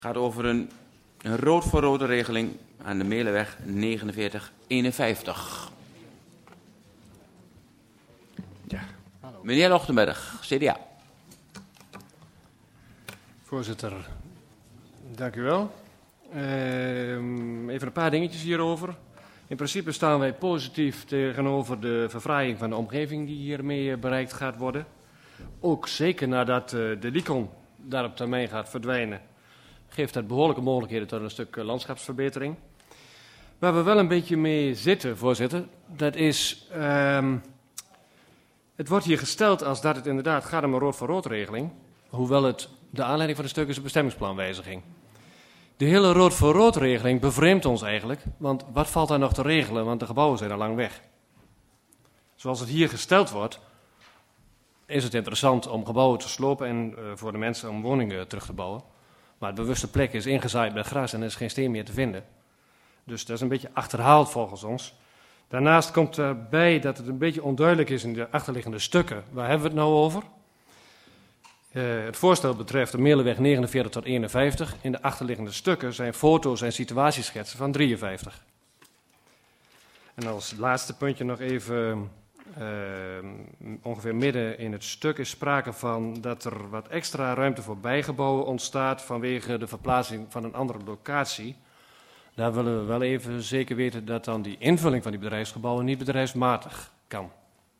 gaat over een rood voor rode regeling aan de Melenweg 4951. Ja. Meneer Lochtenberg, CDA. Voorzitter, dank u wel. Even een paar dingetjes hierover. In principe staan wij positief tegenover de verfraaiing van de omgeving die hiermee bereikt gaat worden. Ook zeker nadat de Licon daar op termijn gaat verdwijnen, geeft dat behoorlijke mogelijkheden tot een stuk landschapsverbetering. Waar we wel een beetje mee zitten, voorzitter, dat is, het wordt hier gesteld als dat het inderdaad gaat om een rood voor rood regeling, hoewel het de aanleiding van het stuk is een bestemmingsplanwijziging. De hele rood voor rood regeling bevreemdt ons eigenlijk, want wat valt daar nog te regelen, want de gebouwen zijn al lang weg. Zoals het hier gesteld wordt, is het interessant om gebouwen te slopen en voor de mensen om woningen terug te bouwen. Maar de bewuste plek is ingezaaid met gras en er is geen steen meer te vinden. Dus dat is een beetje achterhaald volgens ons. Daarnaast komt erbij dat het een beetje onduidelijk is in de achterliggende stukken. Waar hebben we het nou over? Het voorstel betreft de Melenweg 49 tot 51. In de achterliggende stukken zijn foto's en situatieschetsen van 53. En als laatste puntje nog even, ongeveer midden in het stuk is sprake van dat er wat extra ruimte voor bijgebouwen ontstaat vanwege de verplaatsing van een andere locatie. Daar willen we wel even zeker weten dat dan die invulling van die bedrijfsgebouwen niet bedrijfsmatig kan.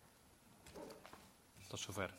Tot zover.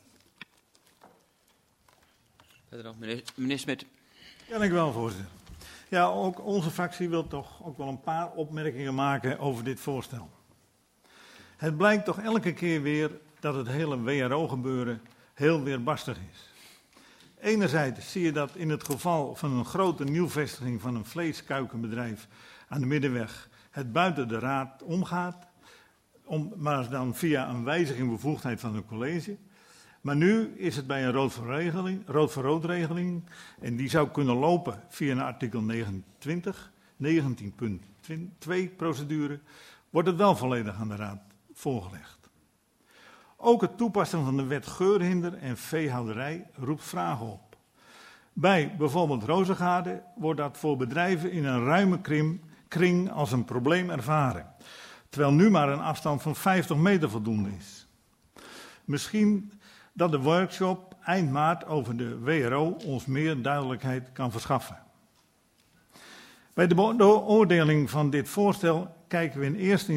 Verder nog, meneer Smit. Ja, dank u wel, voorzitter. Ja, ook onze fractie wil toch ook wel een paar opmerkingen maken over dit voorstel. Het blijkt toch elke keer weer dat het hele WRO-gebeuren heel weerbarstig is. Enerzijds zie je dat in het geval van een grote nieuwvestiging van een vleeskuikenbedrijf aan de Middenweg het buiten de raad omgaat, maar dan via een wijziging bevoegdheid van het college. Maar nu is het bij een rood voor rood regeling en die zou kunnen lopen via een artikel 29, 19.2 procedure, wordt het wel volledig aan de raad voorgelegd. Ook het toepassen van de wet geurhinder en veehouderij roept vragen op. Bij bijvoorbeeld Rozengaarde wordt dat voor bedrijven in een ruime kring als een probleem ervaren, terwijl nu maar een afstand van 50 meter voldoende is. Misschien dat de workshop eind maart over de WRO ons meer duidelijkheid kan verschaffen. Bij de beoordeling van dit voorstel kijken wij in eerste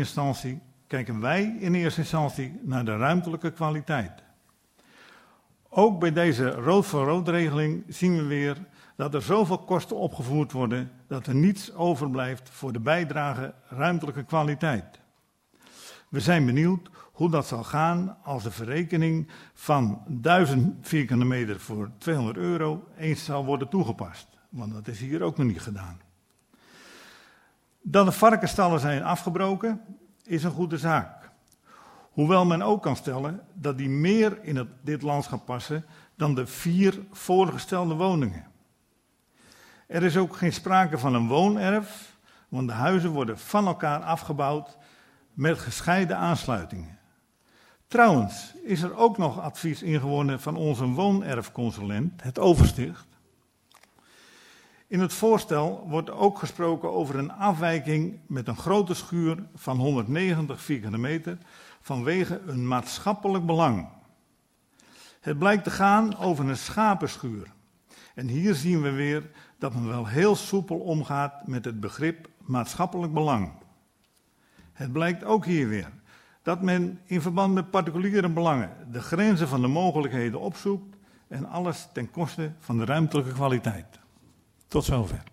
instantie naar de ruimtelijke kwaliteit. Ook bij deze rood voor rood regeling zien we weer dat er zoveel kosten opgevoerd worden dat er niets overblijft voor de bijdrage ruimtelijke kwaliteit. We zijn benieuwd hoe dat zal gaan als de verrekening van 1000 vierkante meter voor €200 eens zal worden toegepast. Want dat is hier ook nog niet gedaan. Dat de varkensstallen zijn afgebroken is een goede zaak. Hoewel men ook kan stellen dat die meer in dit landschap passen dan de 4 voorgestelde woningen. Er is ook geen sprake van een woonerf, want de huizen worden van elkaar afgebouwd met gescheiden aansluitingen. Trouwens is er ook nog advies ingewonnen van onze woonerfconsulent, het Oversticht. In het voorstel wordt ook gesproken over een afwijking met een grote schuur van 190 vierkante meter vanwege een maatschappelijk belang. Het blijkt te gaan over een schapenschuur. En hier zien we weer dat men wel heel soepel omgaat met het begrip maatschappelijk belang. Het blijkt ook hier weer dat men in verband met particuliere belangen de grenzen van de mogelijkheden opzoekt en alles ten koste van de ruimtelijke kwaliteit. Tot zover.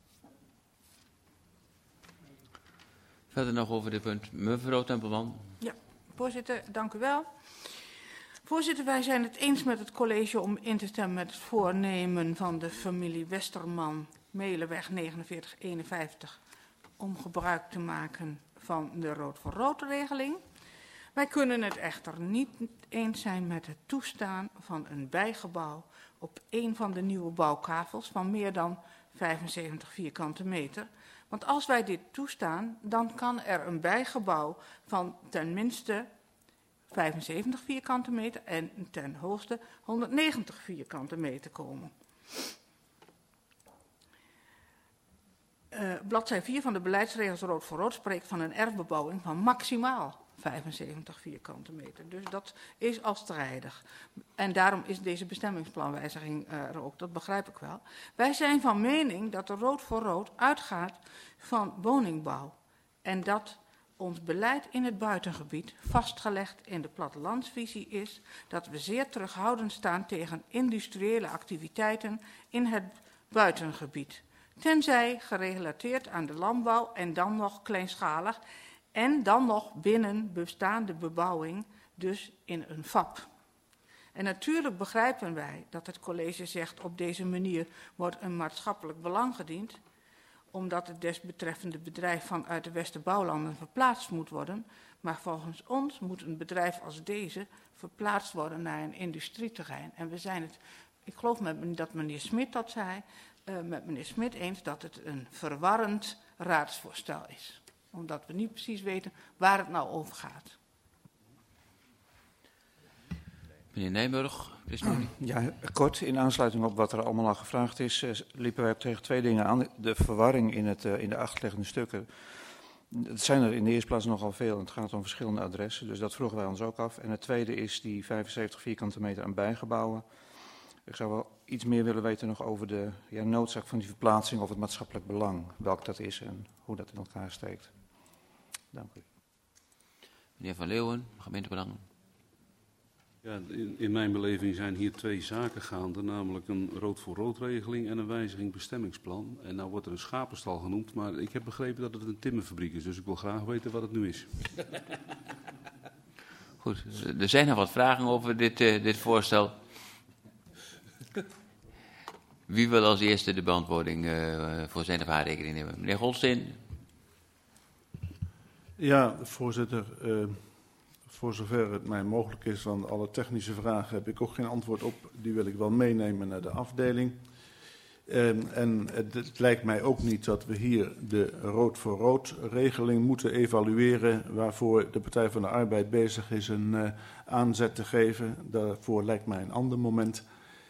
Verder nog over dit punt. Mevrouw Tempelman. Ja, voorzitter, dank u wel. Voorzitter, wij zijn het eens met het college om in te stemmen met het voornemen van de familie Westerman, Melenweg 4951, om gebruik te maken van de rood voor rood regeling. Wij kunnen het echter niet eens zijn met het toestaan van een bijgebouw op een van de nieuwe bouwkavels van meer dan 75 vierkante meter. Want als wij dit toestaan, dan kan er een bijgebouw van ten minste 75 vierkante meter en ten hoogste 190 vierkante meter komen. Bladzij 4 van de beleidsregels rood voor rood spreekt van een erfbebouwing van maximaal 75 vierkante meter. Dus dat is al strijdig. En daarom is deze bestemmingsplanwijziging er ook, dat begrijp ik wel. Wij zijn van mening dat de rood voor rood uitgaat van woningbouw. En dat ons beleid in het buitengebied, vastgelegd in de plattelandsvisie, is dat we zeer terughoudend staan tegen industriële activiteiten in het buitengebied. Tenzij gerelateerd aan de landbouw en dan nog kleinschalig en dan nog binnen bestaande bebouwing, dus in een VAP. En natuurlijk begrijpen wij dat het college zegt op deze manier wordt een maatschappelijk belang gediend, omdat het desbetreffende bedrijf vanuit de Westerbouwlanden verplaatst moet worden. Maar volgens ons moet een bedrijf als deze verplaatst worden naar een industrieterrein. En we zijn het, ik geloof dat meneer Smit dat zei, met meneer Smit eens dat het een verwarrend raadsvoorstel is. Omdat we niet precies weten waar het nou over gaat. Meneer Nijburg, ja, kort, in aansluiting op wat er allemaal al gevraagd is, liepen wij tegen twee dingen aan. De verwarring in de achterliggende stukken. Het zijn er in de eerste plaats nogal veel en het gaat om verschillende adressen, dus dat vroegen wij ons ook af. En het tweede is die 75 vierkante meter aan bijgebouwen. Ik zou wel iets meer willen weten nog over de noodzaak van die verplaatsing of het maatschappelijk belang, welk dat is en hoe dat in elkaar steekt. Dank u. Meneer Van Leeuwen, gemeentebelangen. Ja, in mijn beleving zijn hier twee zaken gaande, namelijk een rood voor rood regeling en een wijziging bestemmingsplan. En nou wordt er een schapenstal genoemd, maar ik heb begrepen dat het een timmerfabriek is, dus ik wil graag weten wat het nu is. Goed, er zijn nog wat vragen over dit voorstel. Wie wil als eerste de beantwoording voor zijn of haar rekening nemen? Meneer Golsteen. Ja, voorzitter. Voor zover het mij mogelijk is, van alle technische vragen heb ik ook geen antwoord op. Die wil ik wel meenemen naar de afdeling. En het lijkt mij ook niet dat we hier de rood voor rood regeling moeten evalueren, waarvoor de Partij van de Arbeid bezig is een aanzet te geven. Daarvoor lijkt mij een ander moment.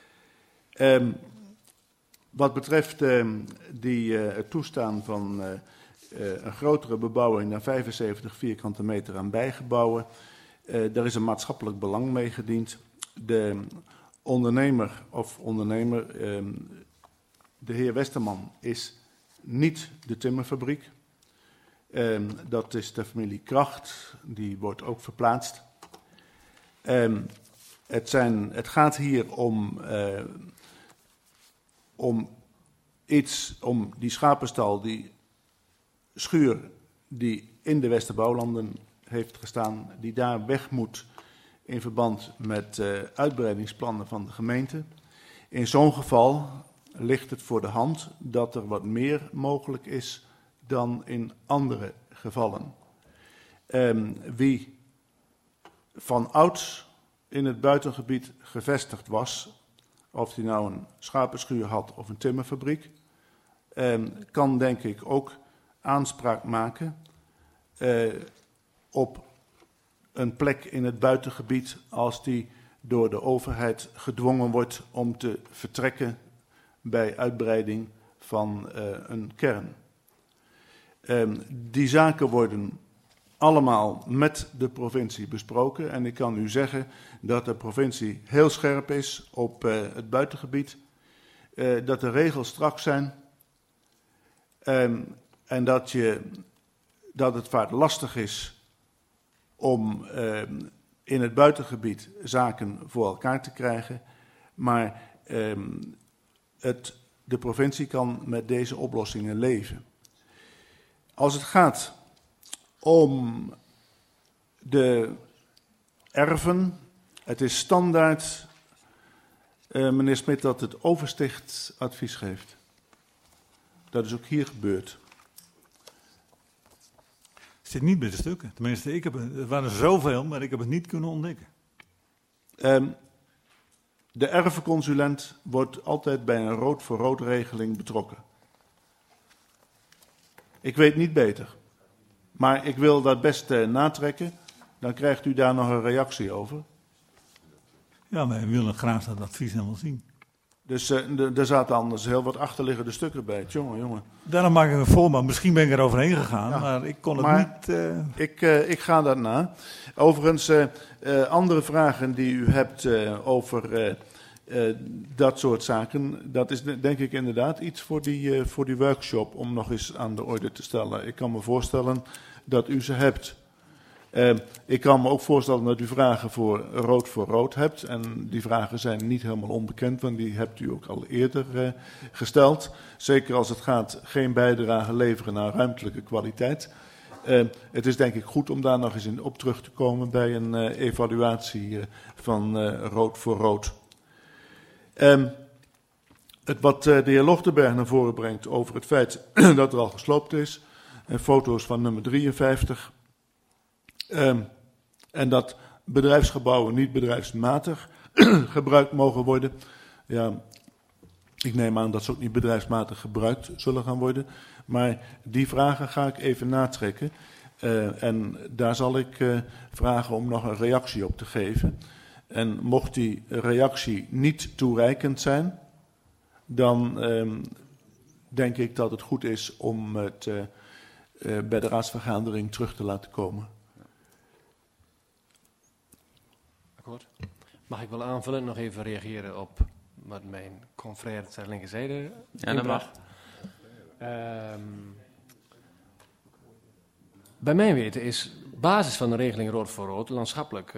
Wat betreft het toestaan van een grotere bebouwing dan 75 vierkante meter aan bijgebouwen, daar is een maatschappelijk belang mee gediend. De ondernemer, de heer Westerman, is niet de timmerfabriek. Dat is de familie Kracht, die wordt ook verplaatst. Het gaat hier om die schapenstal, die schuur die in de Westerbouwlanden heeft gestaan, die daar weg moet in verband met uitbreidingsplannen van de gemeente. In zo'n geval ligt het voor de hand dat er wat meer mogelijk is dan in andere gevallen. Wie van ouds in het buitengebied gevestigd was, of hij nou een schapenschuur had of een timmerfabriek, kan denk ik ook aanspraak maken op een plek in het buitengebied als die door de overheid gedwongen wordt om te vertrekken bij uitbreiding van een kern. Die zaken worden allemaal met de provincie besproken en ik kan u zeggen dat de provincie heel scherp is op het buitengebied, dat de regels strak zijn en dat het vaak lastig is om in het buitengebied zaken voor elkaar te krijgen, maar de provincie kan met deze oplossingen leven. Als het gaat om de erven, het is standaard, meneer Smit, dat het oversticht advies geeft. Dat is ook hier gebeurd. Het zit niet bij de stukken. Tenminste, er waren zoveel, maar ik heb het niet kunnen ontdekken. De erfenconsulent wordt altijd bij een rood voor rood regeling betrokken. Ik weet niet beter. Maar ik wil dat best natrekken. Dan krijgt u daar nog een reactie over. Ja, maar we willen graag dat advies helemaal zien. Dus er zaten anders heel wat achterliggende stukken bij. Jongen. Daarom maak ik me voor, maar misschien ben ik er overheen gegaan, Ja, maar ik kon het maar niet... Ik ga dat na. Overigens, andere vragen die u hebt over dat soort zaken, dat is denk ik inderdaad iets voor die workshop om nog eens aan de orde te stellen. Ik kan me voorstellen dat u ze hebt. Ik kan me ook voorstellen dat u vragen voor rood hebt. En die vragen zijn niet helemaal onbekend, want die hebt u ook al eerder gesteld. Zeker als het gaat geen bijdrage leveren aan ruimtelijke kwaliteit. Het is denk ik goed om daar nog eens op terug te komen bij een evaluatie van rood voor rood. Wat de heer Lochtenberg naar voren brengt over het feit dat er al gesloopt is. Foto's van nummer 53. En dat bedrijfsgebouwen niet bedrijfsmatig gebruikt mogen worden. Ja, ik neem aan dat ze ook niet bedrijfsmatig gebruikt zullen gaan worden. Maar die vragen ga ik even natrekken. En daar zal ik vragen om nog een reactie op te geven. En mocht die reactie niet toereikend zijn, dan denk ik dat het goed is om het bij de raadsvergadering terug te laten komen. Akkoord. Mag ik wel aanvullen, nog even reageren op wat mijn confrère ter linkerzijde Ja, dat mag. Bij mijn weten is basis van de regeling rood voor rood landschappelijk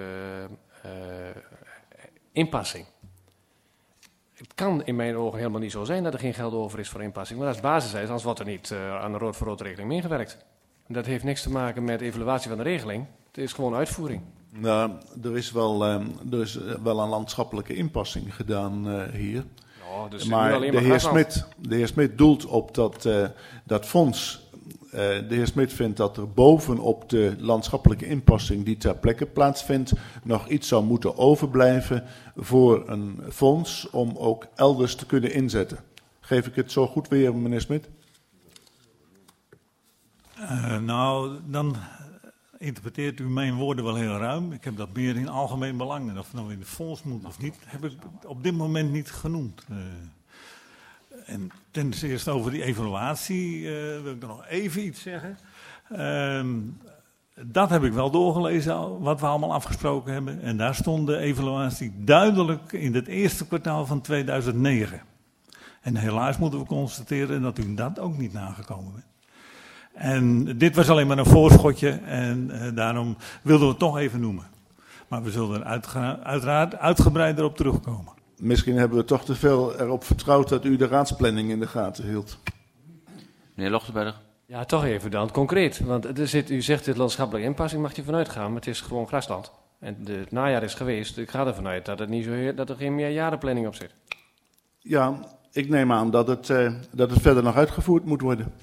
inpassing. Het kan in mijn ogen helemaal niet zo zijn dat er geen geld over is voor inpassing. Maar als basis is, anders wordt er niet aan de rood voor rood regeling meegewerkt. Dat heeft niks te maken met evaluatie van de regeling. Het is gewoon uitvoering. Nou, er is wel een landschappelijke inpassing gedaan hier. Ja, dus Maar de heer Smit doelt op dat fonds. De heer Smit vindt dat er bovenop de landschappelijke inpassing die ter plekke plaatsvindt, nog iets zou moeten overblijven voor een fonds om ook elders te kunnen inzetten. Geef ik het zo goed weer, meneer Smit? Nou, dan interpreteert u mijn woorden wel heel ruim. Ik heb dat meer in algemeen belang. En of het nou in de fonds moet of niet, heb ik op dit moment niet genoemd. En ten eerste over die evaluatie wil ik er nog even iets zeggen. Dat heb ik wel doorgelezen, wat we allemaal afgesproken hebben. En daar stond de evaluatie duidelijk in het eerste kwartaal van 2009. En helaas moeten we constateren dat u dat ook niet nagekomen bent. En dit was alleen maar een voorschotje en daarom wilden we het toch even noemen. Maar we zullen er uiteraard uitgebreider op terugkomen. Misschien hebben we toch te veel erop vertrouwd dat u de raadsplanning in de gaten hield. Meneer Lochtenberg. Ja, toch even dan concreet. Want u zegt dit landschappelijke inpassing, mag je vanuit gaan, maar het is gewoon grasland. En het najaar is geweest, ik ga ervan uit dat er geen meerjarenplanning op zit. Ja, ik neem aan dat het verder nog uitgevoerd moet worden.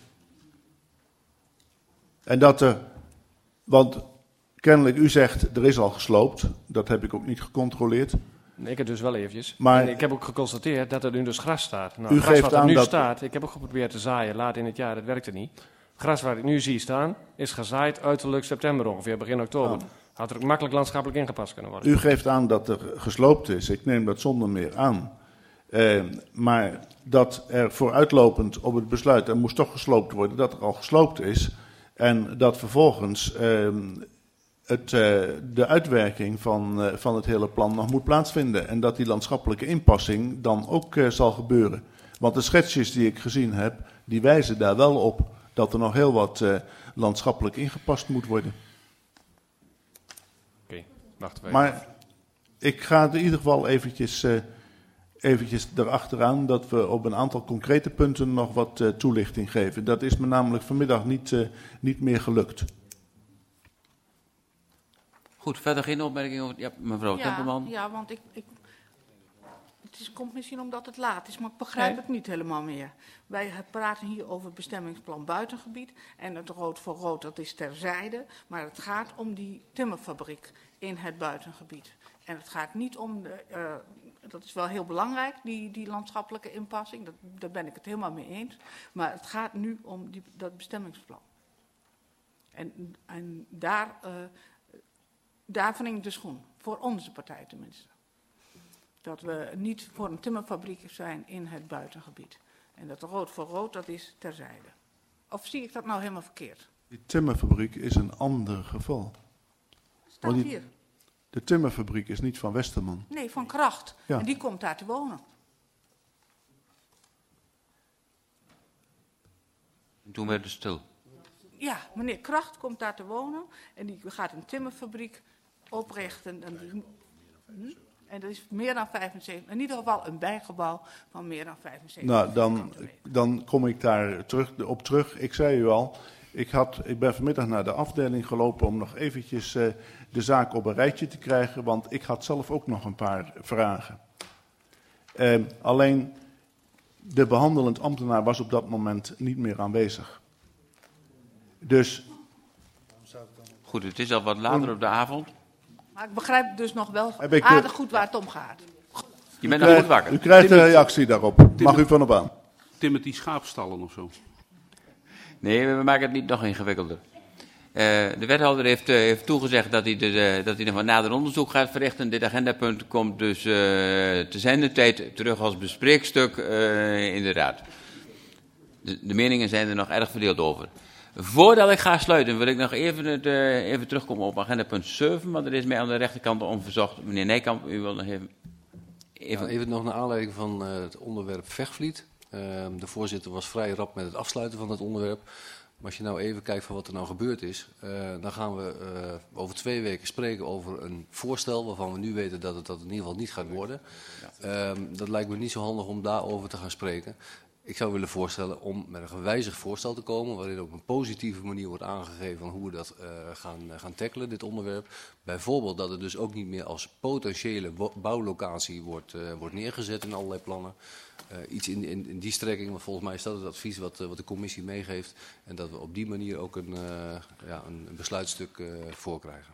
En want kennelijk u zegt, er is al gesloopt. Dat heb ik ook niet gecontroleerd. Nee, ik heb dus wel eventjes. Maar en ik heb ook geconstateerd dat er nu dus gras staat. Nou, u gras geeft wat er aan nu dat staat, ik heb ook geprobeerd te zaaien laat in het jaar, dat werkte niet. Gras waar ik nu zie staan, is gezaaid uiterlijk september ongeveer, begin oktober. Oh. Had er ook makkelijk landschappelijk ingepast kunnen worden. U geeft aan dat er gesloopt is. Ik neem dat zonder meer aan. Maar dat er vooruitlopend op het besluit, er moest toch gesloopt worden, dat er al gesloopt is. En dat vervolgens de uitwerking van het hele plan nog moet plaatsvinden. En dat die landschappelijke inpassing dan ook zal gebeuren. Want de schetsjes die ik gezien heb, die wijzen daar wel op dat er nog heel wat landschappelijk ingepast moet worden. Oké, wachten we. Maar ik ga in ieder geval eventjes erachteraan dat we op een aantal concrete punten nog wat toelichting geven. Dat is me namelijk vanmiddag niet meer gelukt. Goed, verder geen opmerkingen over... Ja, mevrouw Tempelman. Ja, want komt misschien omdat het laat is, maar ik begrijp het niet helemaal meer. Wij praten hier over het bestemmingsplan buitengebied en het rood voor rood, dat is terzijde. Maar het gaat om die timmerfabriek in het buitengebied. En het gaat niet om, dat is wel heel belangrijk, die landschappelijke inpassing. Daar ben ik het helemaal mee eens. Maar het gaat nu om dat bestemmingsplan. En daar vind ik de schoen. Voor onze partij tenminste. dat we niet voor een timmerfabriek zijn in het buitengebied. En dat rood voor rood, dat is terzijde. Of zie ik dat nou helemaal verkeerd? Die timmerfabriek is een ander geval. Staat die- hier. De timmerfabriek is niet van Westerman. Nee, van Kracht. Ja. En die komt daar te wonen. En toen werd het stil. Ja, meneer Kracht komt daar te wonen en die gaat een timmerfabriek oprichten. En dat is meer dan 75, in ieder geval een bijgebouw van meer dan 75. Nou, vierkante meter. dan kom ik daar op terug. Ik zei u al, ik ben vanmiddag naar de afdeling gelopen om nog eventjes de zaak op een rijtje te krijgen, want ik had zelf ook nog een paar vragen. Alleen, de behandelend ambtenaar was op dat moment niet meer aanwezig. Dus, Goed, het is al wat later op de avond. Maar ik begrijp dus nog wel Heb ik, aardig goed waar het om gaat. Je bent nog goed wakker. u krijgt een reactie daarop. Mag u van op aan? Timothy schaapstallen of zo. Nee, we maken het niet nog ingewikkelder. De wethouder heeft toegezegd dat hij nog wat nader onderzoek gaat verrichten. Dit agendapunt komt dus te zendentijd terug als bespreekstuk in de raad. De meningen zijn er nog erg verdeeld over. Voordat ik ga sluiten wil ik nog even terugkomen op agendapunt 7, want er is mij aan de rechterkant onverzocht. Meneer Nijkamp, u wil nog even... Even nog naar aanleiding van het onderwerp Veghvliet. De voorzitter was vrij rap met het afsluiten van het onderwerp. Maar als je nou even kijkt van wat er nou gebeurd is, dan gaan we over 2 weken spreken over een voorstel waarvan we nu weten dat het dat in ieder geval niet gaat worden. Dat lijkt me niet zo handig om daarover te gaan spreken. Ik zou willen voorstellen om met een gewijzigd voorstel te komen, waarin op een positieve manier wordt aangegeven van hoe we dat gaan tackelen, dit onderwerp. Bijvoorbeeld dat het dus ook niet meer als potentiële bouwlocatie wordt neergezet in allerlei plannen. Iets in die strekking, want volgens mij is dat het advies wat de commissie meegeeft. En dat we op die manier ook een besluitstuk voorkrijgen.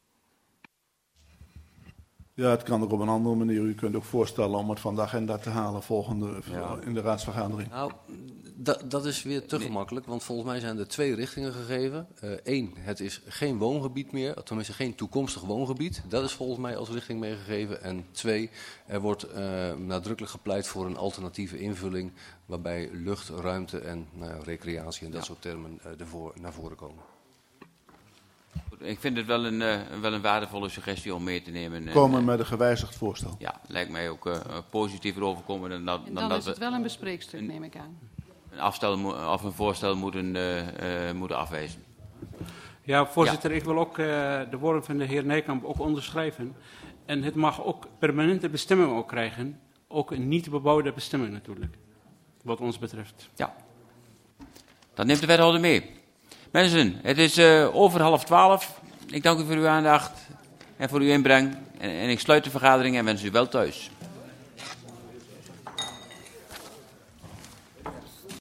Ja, het kan ook op een andere manier. U kunt ook voorstellen om het van de agenda te halen in de raadsvergadering. Nou, dat is weer te gemakkelijk, want volgens mij zijn er 2 richtingen gegeven. 1, het is geen woongebied meer, tenminste geen toekomstig woongebied. Dat is volgens mij als richting meegegeven. En 2, er wordt nadrukkelijk gepleit voor een alternatieve invulling, waarbij lucht, ruimte en recreatie en dat soort termen naar voren komen. Ik vind het wel een waardevolle suggestie om mee te nemen. Komen met een gewijzigd voorstel. Ja, lijkt mij ook positiever overkomen dan dat, Dan dat is het wel een bespreekstuk, neem ik aan. een voorstel moeten afwijzen. Ja, voorzitter, ik wil ook de woorden van de heer Nijkamp ook onderschrijven. En het mag ook permanente bestemming ook krijgen. Ook een niet bebouwde bestemming natuurlijk, wat ons betreft. Ja, dat neemt de wethouder mee. Mensen, het is over 11:30. Ik dank u voor uw aandacht en voor uw inbreng. En ik sluit de vergadering en wens u wel thuis.